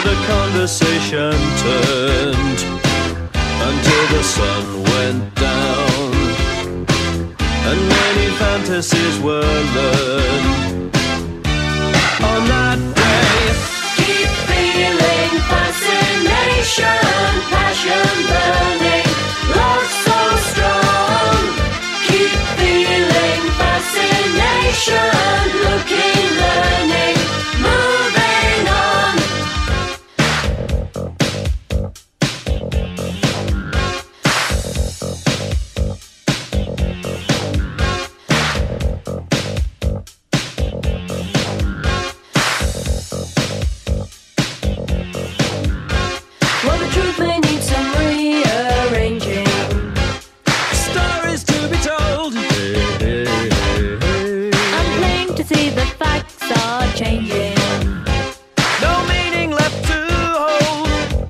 the conversation turned until the sun went down, and many fantasies were learned on that day. Keep feeling fascination, passion burning, love so strong. Keep feeling fascination, looking, learning, moving on. Well, the truth may need some rearranging. Stories to be told. I'm plain to see the facts are changing. No meaning left to hold.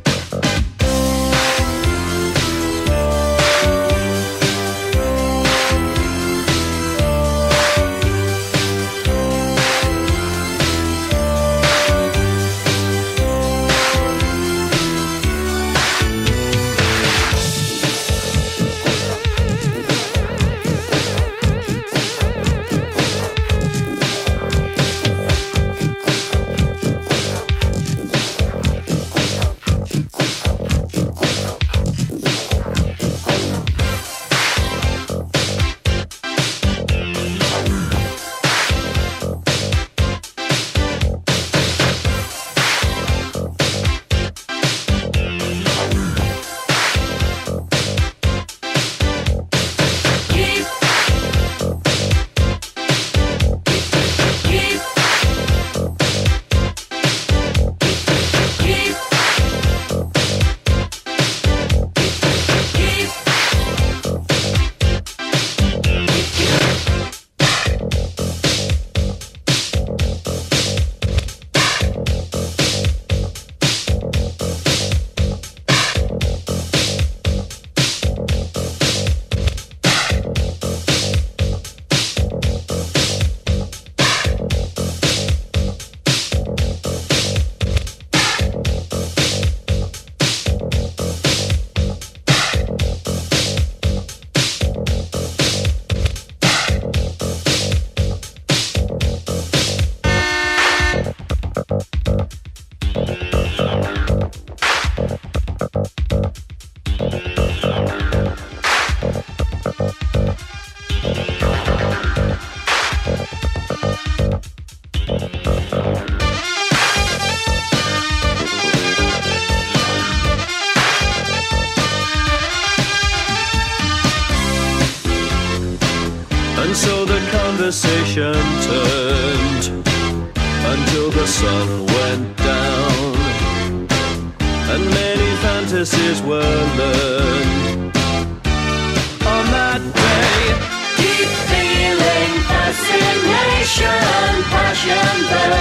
And so the conversation turned until the sun went down, and many fantasies were learned on that day. Keep feeling fascination, passion burning.